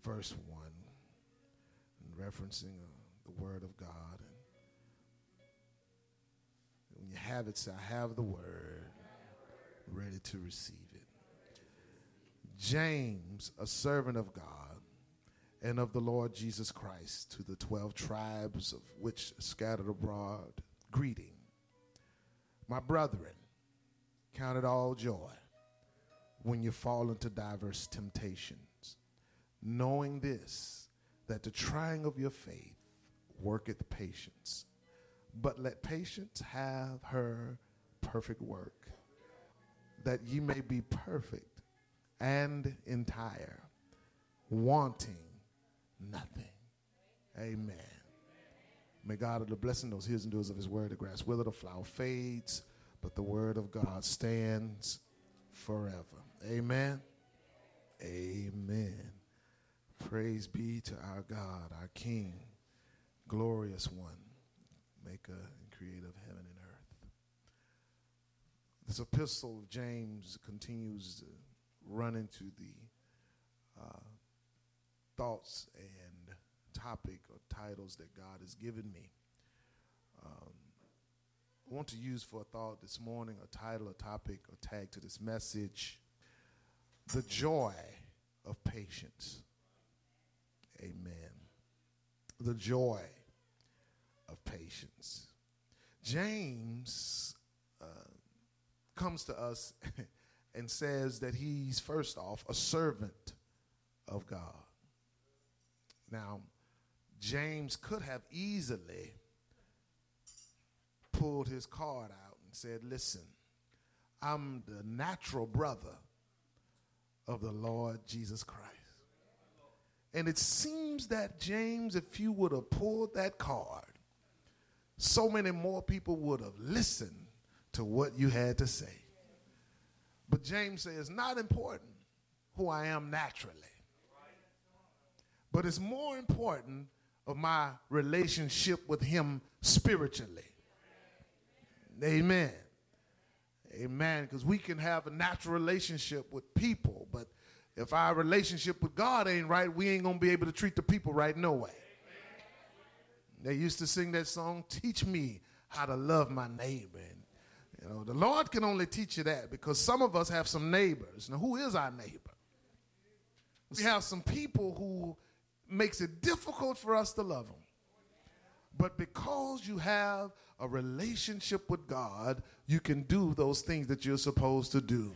verse 1, and referencing the word of God. And when you have it, say, I have the word, ready to receive it. James, a servant of God and of the Lord Jesus Christ, to the 12 tribes of which scattered abroad, greeting. My brethren, count it all joy when you fall into diverse temptations, knowing this, that the trying of your faith worketh patience. But let patience have her perfect work, that ye may be perfect and entire, wanting nothing. Amen. May God, of the blessing, those hearers and doers of his word, the grass wither, the flower fades, but the word of God stands forever. Amen. Amen. Praise be to our God, our King, glorious one, maker and creator of heaven and earth. This epistle of James continues to run into the thoughts and topic or titles that God has given me. I want to use for a thought this morning a title, a topic, a tag to this message: the joy of patience. Amen. The joy of patience. James comes to us and says that he's, first off, a servant of God. Now, James could have easily pulled his card out and said, listen, I'm the natural brother of the Lord Jesus Christ. And it seems that, James, if you would have pulled that card, so many more people would have listened to what you had to say. But James says, it's not important who I am naturally, but it's more important of my relationship with him spiritually. Amen. Amen. Because we can have a natural relationship with people, but if our relationship with God ain't right, we ain't going to be able to treat the people right no way. They used to sing that song, teach me how to love my neighbor. And, the Lord can only teach you that, because some of us have some neighbors. Now, who is our neighbor? We have some people who makes it difficult for us to love them. But because you have a relationship with God, you can do those things that you're supposed to do.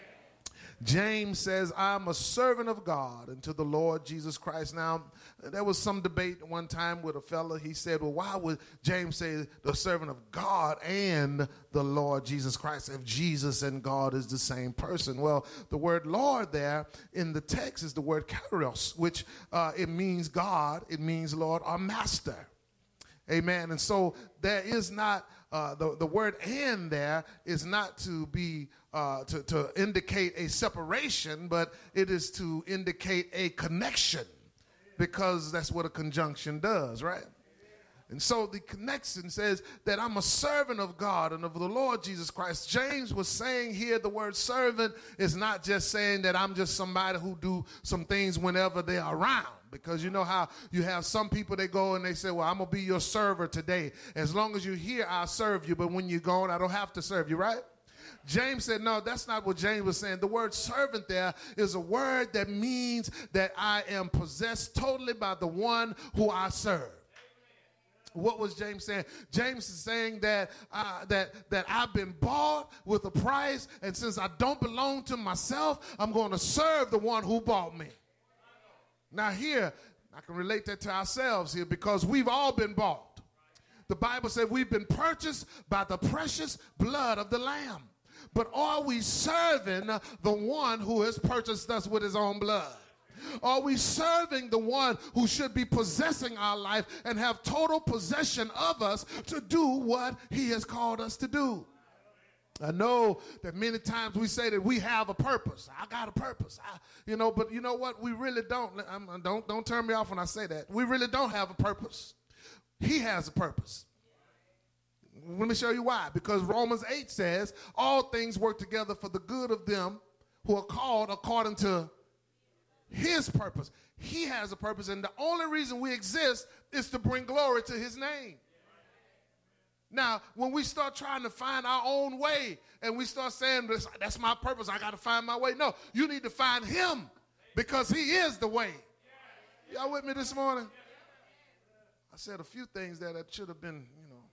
James says, I'm a servant of God and to the Lord Jesus Christ. Now, there was some debate one time with a fella. He said, well, why would James say the servant of God and the Lord Jesus Christ if Jesus and God is the same person? Well, the word Lord there in the text is the word Kyrios, which it means God, it means Lord or Master. Amen. And so there is not, the word and there is not to be, to indicate a separation, but it is to indicate a connection, because that's what a conjunction does, right? And so the connection says that I'm a servant of God and of the Lord Jesus Christ. James was saying here the word servant is not just saying that I'm just somebody who do some things whenever they're around. Because you know how you have some people, they go and they say, well, I'm going to be your server today. As long as you're here, I'll serve you. But when you're gone, I don't have to serve you, right? James said, no, that's not what James was saying. The word servant there is a word that means that I am possessed totally by the one who I serve. What was James saying? James is saying that that I've been bought with a price, and since I don't belong to myself, I'm going to serve the one who bought me. Now here, I can relate that to ourselves here, because we've all been bought. The Bible said we've been purchased by the precious blood of the Lamb. But are we serving the one who has purchased us with his own blood? Are we serving the one who should be possessing our life and have total possession of us to do what he has called us to do? I know that many times we say that we have a purpose. I got a purpose. But you know what? We really don't. Don't turn me off when I say that. We really don't have a purpose. He has a purpose. Let me show you why. Because Romans 8 says, all things work together for the good of them who are called according to his purpose. he has a purpose, and the only reason we exist is to bring glory to his name. Now, when we start trying to find our own way and we start saying, that's my purpose, I got to find my way. No, you need to find him because he is the way. Y'all with me this morning? I said a few things that should have been,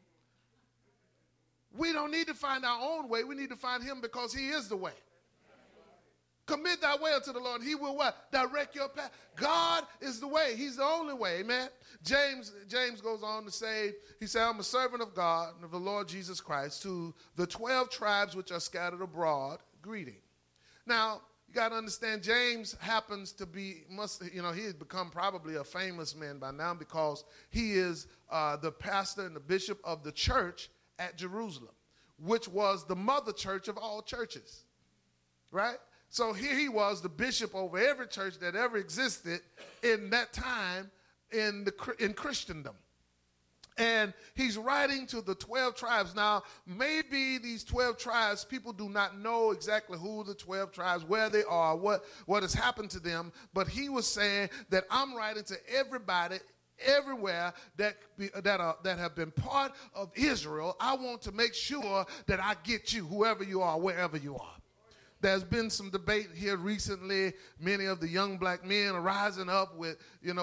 We don't need to find our own way. We need to find him because he is the way. Commit thy way unto the Lord. He will what? Direct your path. God is the way. He's the only way. Amen. James goes on to say, he said, I'm a servant of God and of the Lord Jesus Christ to the 12 tribes which are scattered abroad, greeting. Now, you got to understand, James happens to be, he has become probably a famous man by now because he is the pastor and the bishop of the church at Jerusalem, which was the mother church of all churches, right? So here he was, the bishop over every church that ever existed in that time in Christendom. And he's writing to the 12 tribes. Now, maybe these 12 tribes, people do not know exactly who the 12 tribes, where they are, what has happened to them. But he was saying that I'm writing to everybody everywhere that have been part of Israel. I want to make sure that I get you, whoever you are, wherever you are. There's been some debate here recently. Many of the young black men are rising up with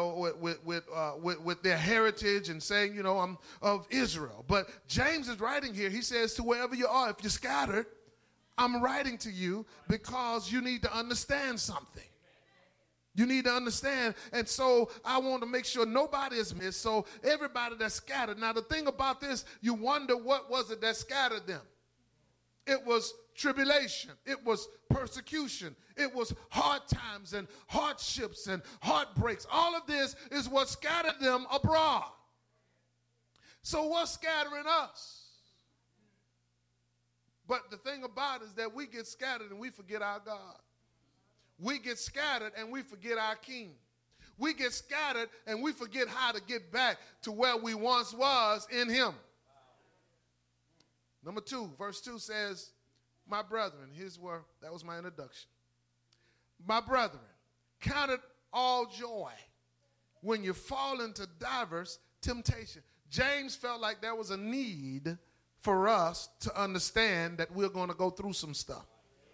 their heritage and saying, I'm of Israel. But James is writing here. He says, to wherever you are, if you're scattered, I'm writing to you because you need to understand something. You need to understand. And so I want to make sure nobody is missed. So everybody that's scattered. Now, the thing about this, you wonder what was it that scattered them? It was tribulation. It was persecution. It was hard times and hardships and heartbreaks. All of this is what scattered them abroad. So what's scattering us? But the thing about it is that we get scattered and we forget our God. We get scattered and we forget our King. We get scattered and we forget how to get back to where we once was in him. Number 2, verse 2 says, my brethren, that was my introduction. My brethren, count it all joy when you fall into diverse temptation. James felt like there was a need for us to understand that we're going to go through some stuff.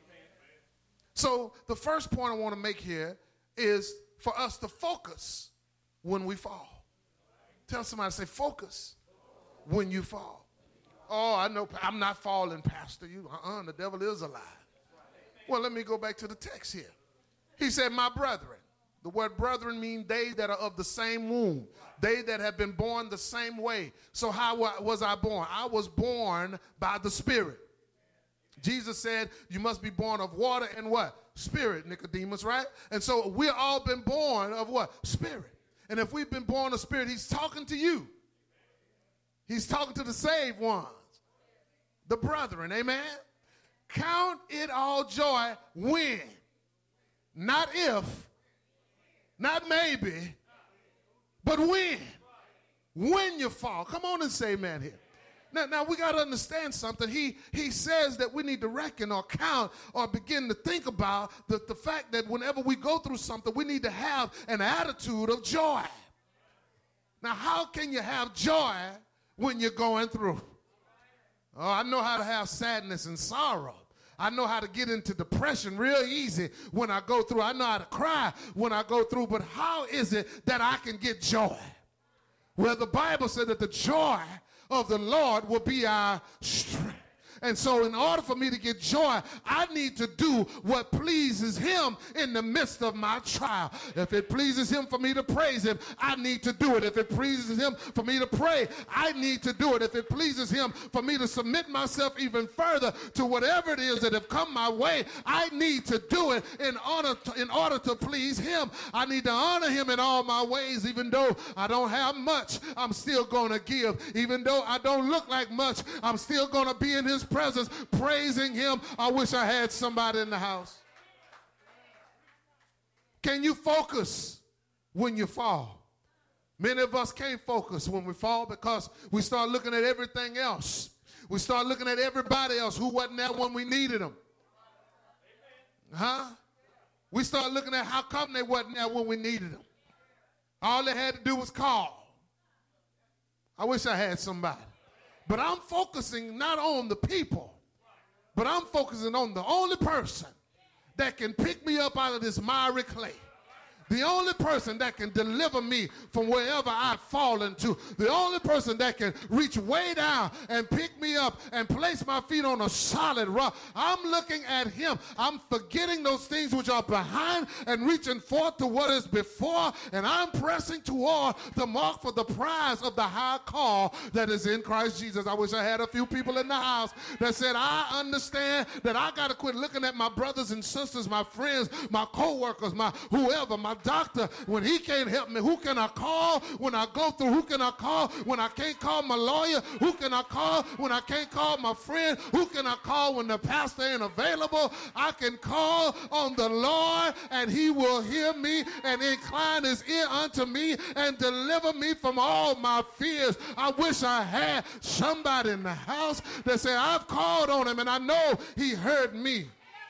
So the first point I want to make here is for us to focus when we fall. Tell somebody, say, focus when you fall. Oh, I know, I'm not falling, Pastor. The devil is alive. Well, let me go back to the text here. He said, my brethren. The word brethren means they that are of the same womb. They that have been born the same way. So how was I born? I was born by the Spirit. Jesus said, you must be born of water and what? Spirit, Nicodemus, right? And so we've all been born of what? Spirit. And if we've been born of Spirit, he's talking to you. He's talking to the saved ones. The brethren, amen? Count it all joy when, not if, not maybe, but when you fall. Come on and say amen here. Now we got to understand something. He says that we need to reckon or count or begin to think about the fact that whenever we go through something, we need to have an attitude of joy. Now, how can you have joy when you're going through? Oh, I know how to have sadness and sorrow. I know how to get into depression real easy when I go through. I know how to cry when I go through. But how is it that I can get joy? Well, the Bible said that the joy of the Lord will be our strength. And so in order for me to get joy, I need to do what pleases him in the midst of my trial. If it pleases him for me to praise him, I need to do it. If it pleases him for me to pray, I need to do it. If it pleases him for me to submit myself even further to whatever it is that have come my way, I need to do it in order to please him. I need to honor him in all my ways. Even though I don't have much, I'm still going to give. Even though I don't look like much, I'm still going to be in his presence, praising him. I wish I had somebody in the house. Can you focus when you fall? Many of us can't focus when we fall because we start looking at everything else. We start looking at everybody else who wasn't there when we needed them. We start looking at how come they wasn't there when we needed them. All they had to do was call. I wish I had somebody. But I'm focusing not on the people, but I'm focusing on the only person that can pick me up out of this miry clay. The only person that can deliver me from wherever I've fallen to. The only person that can reach way down and pick me up and place my feet on a solid rock. I'm looking at him. I'm forgetting those things which are behind and reaching forth to what is before. And I'm pressing toward the mark for the prize of the high call that is in Christ Jesus. I wish I had a few people in the house that said, I understand that I got to quit looking at my brothers and sisters, my friends, my co-workers, my whoever, my doctor. When he can't help me, who can I call? When I go through, who can I call? When I can't call my lawyer, who can I call? When I can't call my friend, who can I call? When the pastor ain't available, I can call on the Lord, and he will hear me and incline his ear unto me and deliver me from all my fears. I wish I had somebody in the house that said, I've called on him and I know he heard me.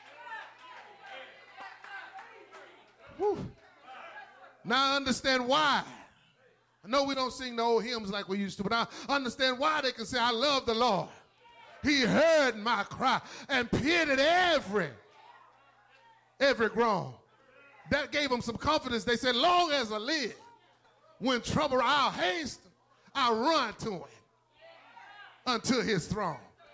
Whew. Now I understand why. I know we don't sing the old hymns like we used to, but I understand why they can say, I love the Lord. He heard my cry and pitied every groan. That gave them some confidence. They said, long as I live, when trouble I'll hasten, I'll run to him unto his throne.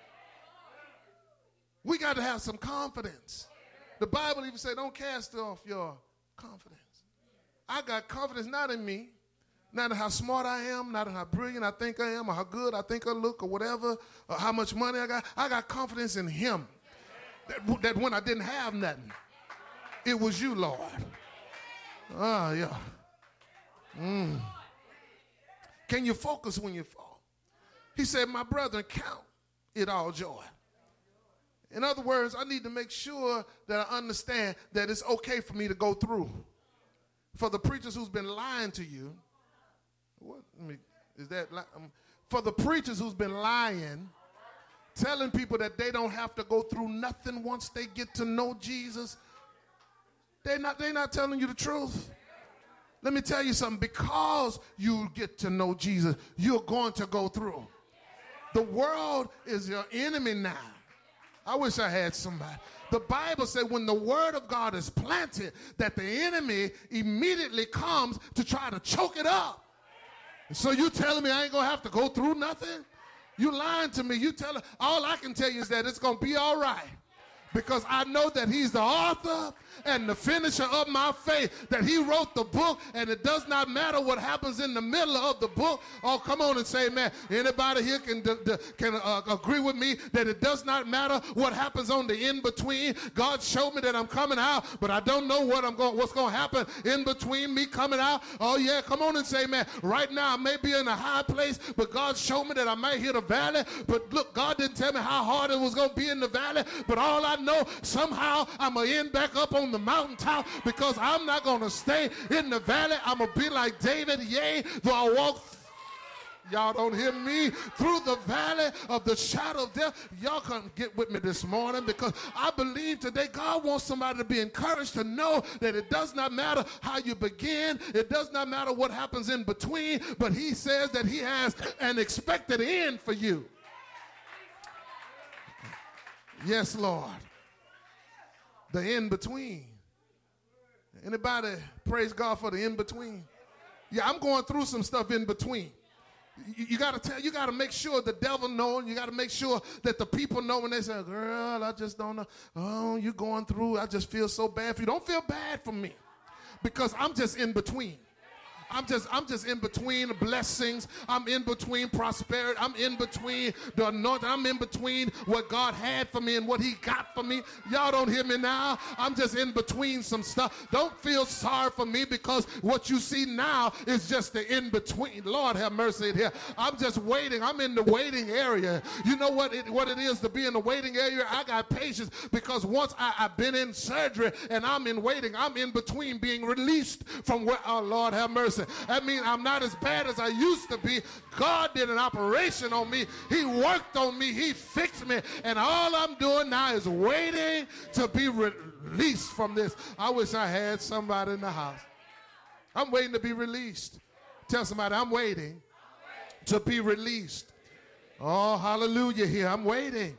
We got to have some confidence. The Bible even says, don't cast off your confidence. I got confidence not in me, not in how smart I am, not in how brilliant I think I am, or how good I think I look, or whatever, or how much money I got. I got confidence in him. That when I didn't have nothing, it was you, Lord. Oh, yeah. Can you focus when you fall? He said, my brethren, count it all joy. In other words, I need to make sure that I understand that it's okay for me to go through. For the preachers who's been lying to you, for the preachers who's been lying, telling people that they don't have to go through nothing once they get to know Jesus, they're not telling you the truth. Let me tell you something. Because you get to know Jesus, you're going to go through. The world is your enemy now. I wish I had somebody. The Bible said when the word of God is planted, that the enemy immediately comes to try to choke it up. So you telling me I ain't going to have to go through nothing? You lying to me. All I can tell you is that it's going to be all right. Because I know that he's the author and the finisher of my faith, that he wrote the book, and it does not matter what happens in the middle of the book. Oh, come on and say, man, anybody here can agree with me that it does not matter what happens on the in-between. God showed me that I'm coming out, but I don't know what's going to happen in between me coming out. Oh, yeah, come on and say, man, right now I may be in a high place, but God showed me that I might hit a valley. But look, God didn't tell me how hard it was going to be in the valley, but all I know, somehow I'm going to end back up on the mountaintop, because I'm not going to stay in the valley. I'm going to be like David, yea, though I walk, y'all don't hear me, through the valley of the shadow of death. Y'all come get with me this morning, because I believe today God wants somebody to be encouraged to know that it does not matter how you begin. It does not matter what happens in between, but he says that he has an expected end for you. Yes, Lord. The in-between. Anybody praise God for the in-between? Yeah, I'm going through some stuff in between. You got to make sure the devil knows. You got to make sure that the people know when they say, girl, I just don't know. Oh, you're going through. I just feel so bad for you. Don't feel bad for me, because I'm just in between. I'm just in between blessings. I'm in between prosperity. I'm in between the anointing. I'm in between what God had for me and what he got for me. Y'all don't hear me now. I'm just in between some stuff. Don't feel sorry for me, because what you see now is just the in between. Lord have mercy here. I'm just waiting. I'm in the waiting area. You know what it is to be in the waiting area? I got patience, because once I've been in surgery and I'm in waiting, I'm in between being released from where, oh Lord have mercy. That means I'm not as bad as I used to be. God did an operation on me. He worked on me. He fixed me. And all I'm doing now is waiting to be released from this. I wish I had somebody in the house. I'm waiting to be released. Tell somebody, I'm waiting to be released. Oh, hallelujah here. I'm waiting.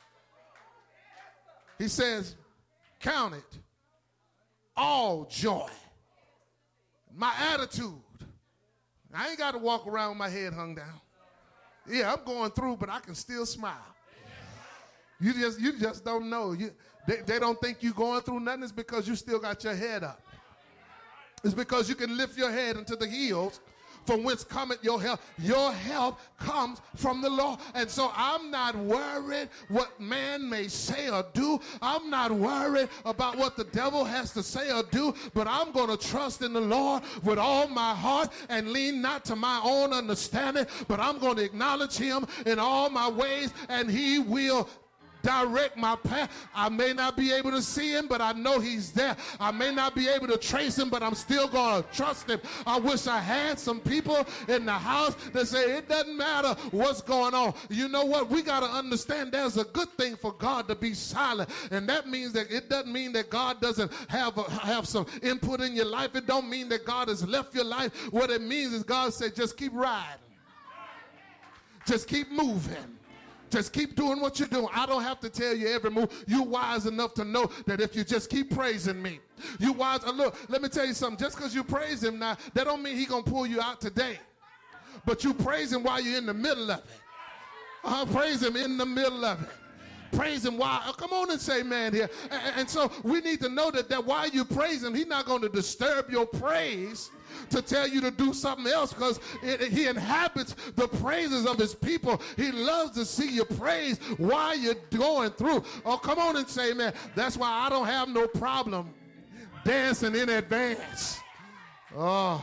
He says, count it all joy. My attitude. I ain't got to walk around with my head hung down. Yeah, I'm going through, but I can still smile. You just don't know. They don't think you're going through nothing. It's because you still got your head up. It's because you can lift your head into the hills from whence cometh your help. Your help comes from the Lord. And so I'm not worried what man may say or do. I'm not worried about what the devil has to say or do, but I'm going to trust in the Lord with all my heart and lean not to my own understanding, but I'm going to acknowledge him in all my ways, and he will direct my path. I may not be able to see him, but I know he's there. I may not be able to trace him, but I'm still going to trust him. I wish I had some people in the house that say it doesn't matter what's going on. You know what? We got to understand there's a good thing for God to be silent, and that means that it doesn't mean that God doesn't have some input in your life. It don't mean that God has left your life. What it means is God said, just keep riding. Just keep moving. Just keep doing what you're doing. I don't have to tell you every move. You're wise enough to know that if you just keep praising me, you wise. Look, let me tell you something. Just because you praise him now, that don't mean he's going to pull you out today. But you praise him while you're in the middle of it. Praise him in the middle of it. Praise him while, come on and say man here. And so we need to know that while you praise him, he's not going to disturb your praise to tell you to do something else, because he inhabits the praises of his people. He loves to see you praise while you're going through. Oh, come on and say amen. That's why I don't have no problem dancing in advance. Oh,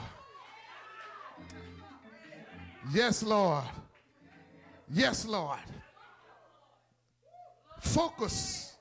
yes, Lord. Yes, Lord. Focus.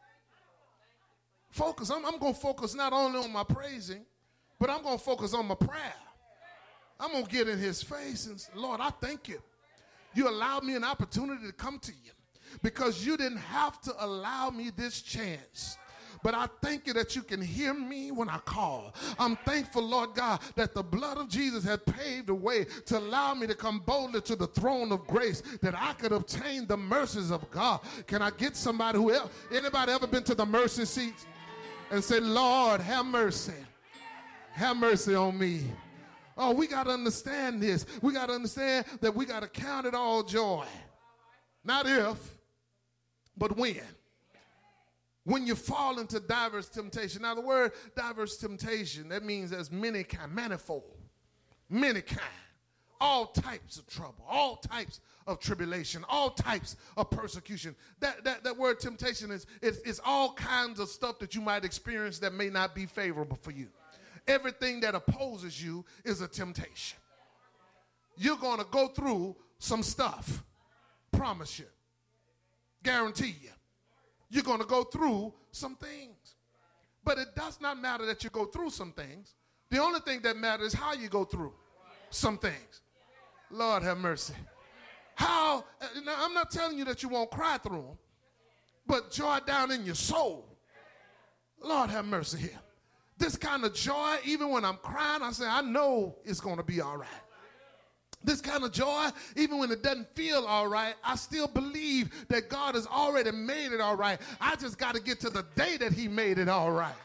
Focus. I'm going to focus not only on my praising, but I'm going to focus on my prayer. I'm going to get in his face and say, Lord, I thank you. You allowed me an opportunity to come to you because you didn't have to allow me this chance. But I thank you that you can hear me when I call. I'm thankful, Lord God, that the blood of Jesus had paved the way to allow me to come boldly to the throne of grace, that I could obtain the mercies of God. Can I get somebody anybody ever been to the mercy seat and say, Lord, have mercy. Have mercy on me. Oh, we got to understand this. We got to understand that we got to count it all joy. Not if, but when. When you fall into diverse temptation. Now, the word diverse temptation, that means there's many kind, manifold, many kind, all types of trouble, all types of tribulation, all types of persecution. That word temptation is all kinds of stuff that you might experience that may not be favorable for you. Everything that opposes you is a temptation. You're going to go through some stuff. Promise you. Guarantee you. You're going to go through some things. But it does not matter that you go through some things. The only thing that matters is how you go through some things. Lord have mercy. How, now I'm not telling you that you won't cry through them, but joy down in your soul. Lord have mercy here. This kind of joy, even when I'm crying, I say, I know it's going to be all right. This kind of joy, even when it doesn't feel all right, I still believe that God has already made it all right. I just got to get to the day that he made it all right.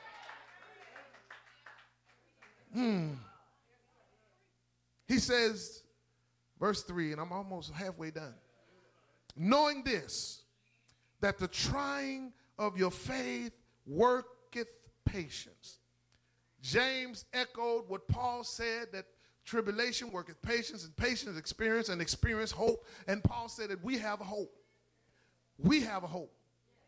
He says, verse 3, and I'm almost halfway done. Knowing this, that the trying of your faith worketh patience. James echoed what Paul said, that tribulation worketh patience, and patience experience, and experience hope. And Paul said that we have a hope. We have a hope.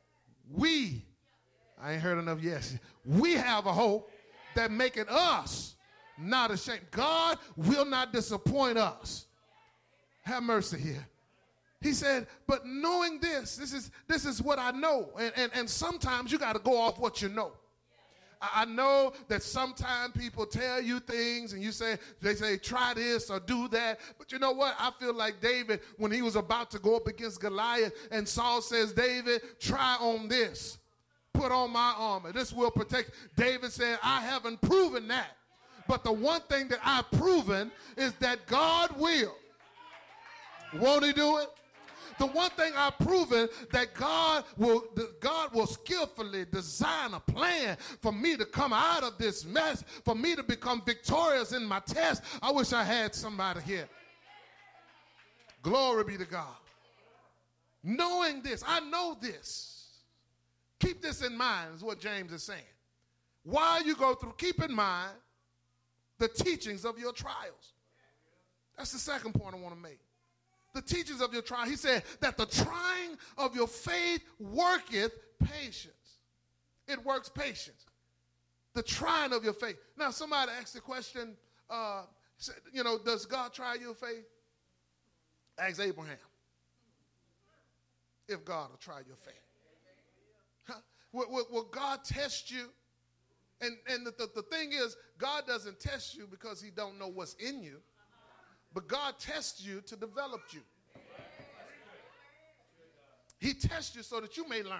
I ain't heard enough yes. We have a hope that maketh us not ashamed. God will not disappoint us. Have mercy here. He said, but knowing this is what I know. And sometimes you got to go off what you know. I know that sometimes people tell you things and they say, try this or do that. But you know what? I feel like David, when he was about to go up against Goliath, and Saul says, David, try on this. Put on my armor. This will protect. David said, I haven't proven that. But the one thing that I've proven is that God will. Won't he do it? The one thing I've proven that God will skillfully design a plan for me to come out of this mess, for me to become victorious in my test. I wish I had somebody here. Glory be to God. Knowing this, I know this. Keep this in mind is what James is saying. While you go through, keep in mind the teachings of your trials. That's the second point I want to make. The teachings of your trial. He said that the trying of your faith worketh patience. It works patience. The trying of your faith. Now, somebody asked the question, does God try your faith? Ask Abraham if God will try your faith. Huh? Will God test you? And the thing is, God doesn't test you because he don't know what's in you. But God tests you to develop you. He tests you so that you may learn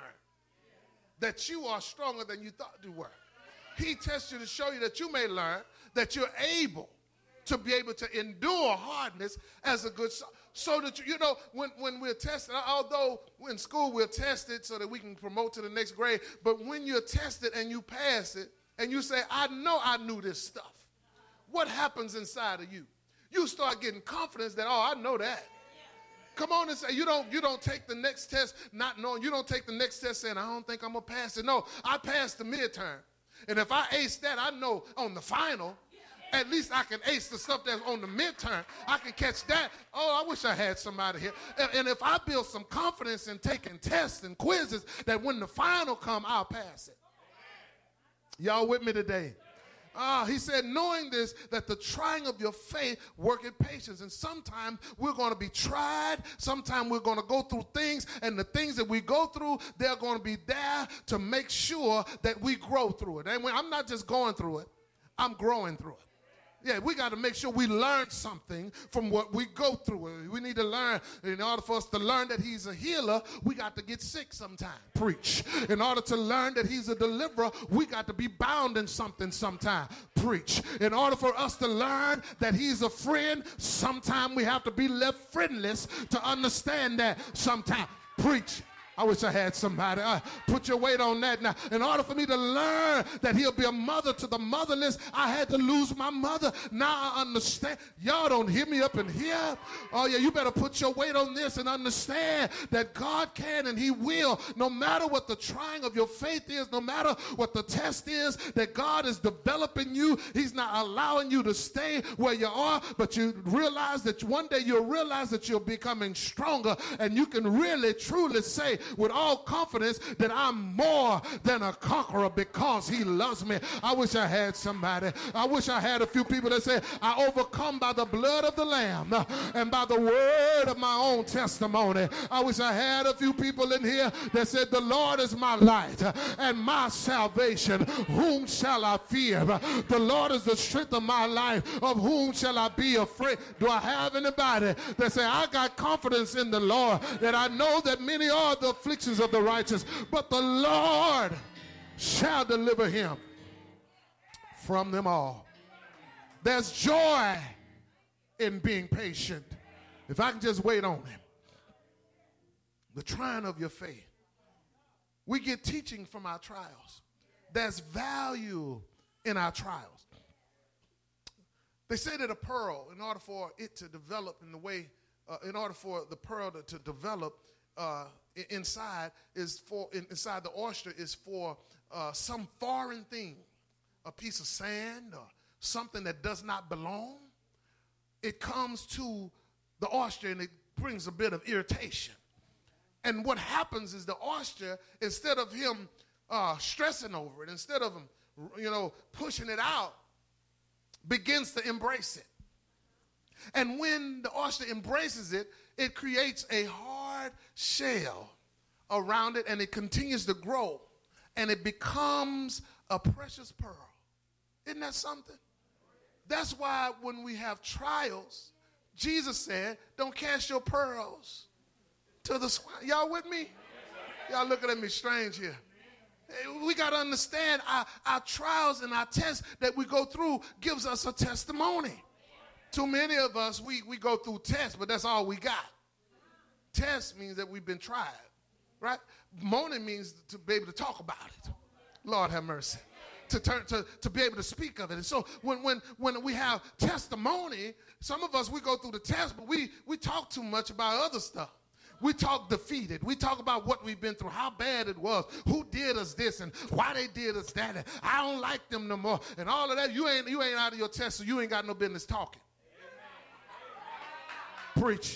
that you are stronger than you thought you were. He tests you to show you that you may learn that you're able to be able to endure hardness as a good so that when we're tested, although in school we're tested so that we can promote to the next grade, but when you're tested and you pass it and you say, I know I knew this stuff, what happens inside of you? You start getting confidence that, I know that. Come on and say, you don't take the next test not knowing. You don't take the next test saying, I don't think I'm going to pass it. No, I passed the midterm. And if I ace that, I know on the final, at least I can ace the stuff that's on the midterm. I can catch that. I wish I had somebody here. And if I build some confidence in taking tests and quizzes, that when the final come, I'll pass it. Y'all with me today? He said, knowing this, that the trying of your faith worketh patience. And sometimes we're going to be tried. Sometimes we're going to go through things. And the things that we go through, they're going to be there to make sure that we grow through it. And I'm not just going through it. I'm growing through it. Yeah, we got to make sure we learn something from what we go through. We need to learn. In order for us to learn that he's a healer, we got to get sick sometime. Preach. In order to learn that he's a deliverer, we got to be bound in something sometime. Preach. In order for us to learn that he's a friend, sometime we have to be left friendless to understand that sometime. Preach. I wish I had somebody. Put your weight on that now. In order for me to learn that he'll be a mother to the motherless, I had to lose my mother. Now I understand. Y'all don't hear me up in here. Oh, yeah, you better put your weight on this and understand that God can and he will. No matter what the trying of your faith is, no matter what the test is, that God is developing you. He's not allowing you to stay where you are, but you realize that one day you'll realize that you're becoming stronger and you can really, truly say, with all confidence that I'm more than a conqueror because he loves me. I wish I had somebody. I wish I had a few people that say, I overcome by the blood of the Lamb and by the word of my own testimony. I wish I had a few people in here that said, the Lord is my light and my salvation. Whom shall I fear? The Lord is the strength of my life. Of whom shall I be afraid? Do I have anybody that say, I got confidence in the Lord, that I know that many are the afflictions of the righteous, but the Lord shall deliver him from them all. There's joy in being patient. If I can just wait on him. The trying of your faith. We get teaching from our trials. There's value in our trials. They say that a pearl, in order for it to develop in the way, in order for the pearl to develop, inside the oyster is for some foreign thing, a piece of sand or something that does not belong. It comes to the oyster and it brings a bit of irritation. And what happens is the oyster, instead of him stressing over it, instead of him, pushing it out, begins to embrace it. And when the oyster embraces it, it creates a hard shell around it, and it continues to grow, and it becomes a precious pearl. Isn't that something? That's why when we have trials, Jesus said, don't cast your pearls to the swine. Y'all with me? Y'all looking at me strange here. We got to understand our trials and our tests that we go through gives us a testimony. Too many of us, we go through tests, but that's all we got. Test means that we've been tried, right? Moaning means to be able to talk about it. Lord have mercy. To be able to speak of it. And so when we have testimony, some of us, we go through the test, but we talk too much about other stuff. We talk defeated. We talk about what we've been through, how bad it was, who did us this, and why they did us that, and I don't like them no more, and all of that. You ain't out of your test, so you ain't got no business talking. Preach.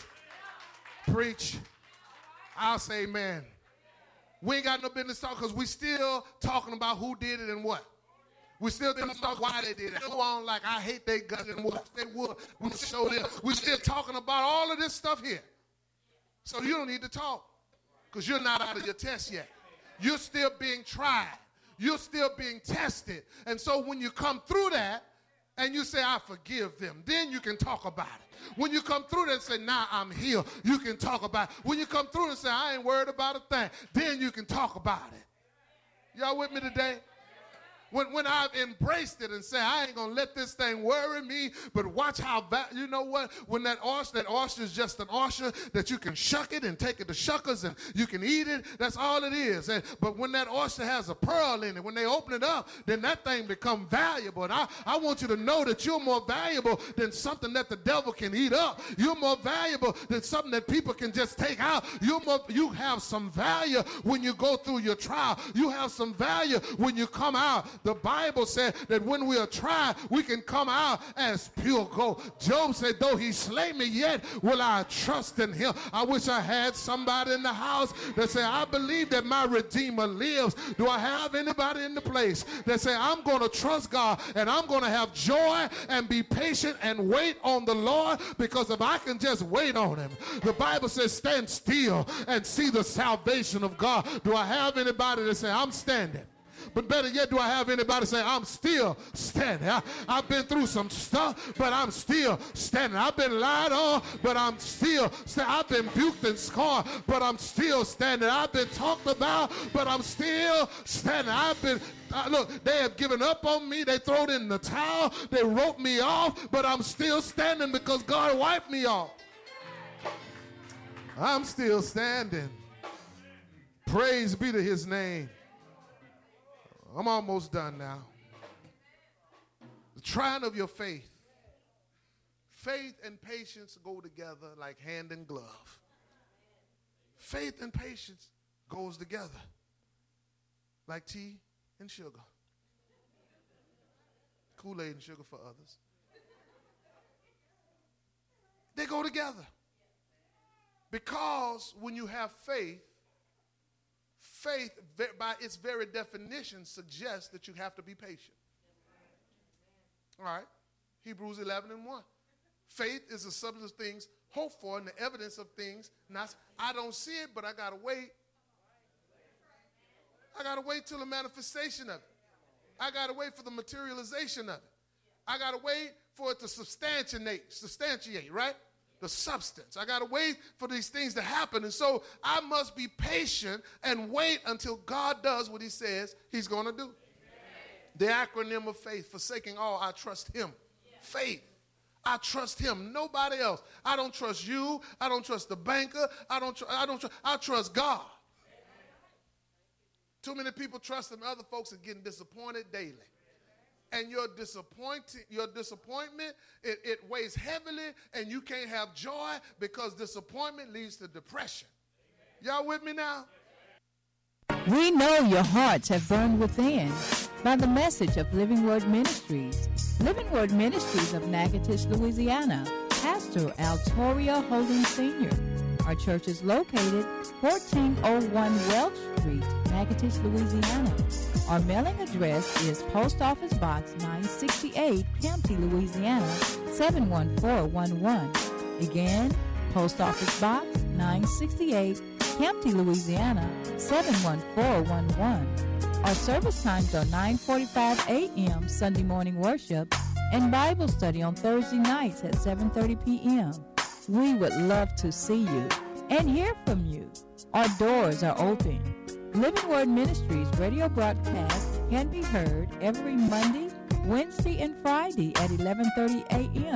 I'll say amen. We ain't got no business talking because we still talking about who did it and what. We still didn't talk why they did it. Go on like I hate they guts and what they would. We show them. We still talking about all of this stuff here. So you don't need to talk because you're not out of your test yet. You're still being tried. You're still being tested. And so when you come through that and you say, I forgive them, then you can talk about it. When you come through that and say, now I'm healed, you can talk about it. When you come through and say, I ain't worried about a thing, then you can talk about it. Y'all with me today? When I've embraced it and say, I ain't going to let this thing worry me, but watch how, you know what? When that oyster is just an oyster that you can shuck it and take it to shuckers and you can eat it. That's all it is. But when that oyster has a pearl in it, when they open it up, then that thing becomes valuable. And I want you to know that you're more valuable than something that the devil can eat up. You're more valuable than something that people can just take out. You have some value when you go through your trial. You have some value when you come out. The Bible said that when we are tried, we can come out as pure gold. Job said, though he slay me, yet will I trust in him. I wish I had somebody in the house that say, I believe that my Redeemer lives. Do I have anybody in the place that say, I'm going to trust God and I'm going to have joy and be patient and wait on the Lord? Because if I can just wait on him, the Bible says, stand still and see the salvation of God. Do I have anybody that say, I'm standing? But better yet, do I have anybody say, I'm still standing? I've been through some stuff, but I'm still standing. I've been lied on, but I'm still standing. I've been buked and scarred, but I'm still standing. I've been talked about, but I'm still standing. Look, they have given up on me. They thrown in the towel. They wrote me off, but I'm still standing because God wiped me off. I'm still standing. Praise be to his name. I'm almost done now. The trying of your faith. Faith and patience go together like hand and glove. Faith and patience goes together like tea and sugar. Kool-Aid and sugar for others. They go together. Because when you have faith by its very definition suggests that you have to be patient. All right. Hebrews 11:1. Faith is the substance of things hoped for and the evidence of things not. I don't see it, but I got to wait. I got to wait till the manifestation of it. I got to wait for the materialization of it. I got to wait for it to substantiate, right? The substance. I got to wait for these things to happen. And so I must be patient and wait until God does what he says he's going to do. Amen. The acronym of faith, forsaking all, I trust him. Yeah. Faith. I trust him. Nobody else. I don't trust you. I don't trust the banker. I trust God. Amen. Too many people trust in other folks and getting disappointed daily. And your disappointment, it weighs heavily, and you can't have joy because disappointment leads to depression. Y'all with me now? We know your hearts have burned within by the message of Living Word Ministries. Living Word Ministries of Natchitoches, Louisiana. Pastor Altoria Holding Sr. Our church is located 1401 Welch Street, Natchitoches, Louisiana. Our mailing address is Post Office Box 968, Campty, Louisiana, 71411. Again, Post Office Box 968, Campty, Louisiana, 71411. Our service times are 9:45 a.m. Sunday morning worship and Bible study on Thursday nights at 7:30 p.m. We would love to see you and hear from you. Our doors are open. Living Word Ministries radio broadcast can be heard every Monday, Wednesday, and Friday at 11:30 a.m.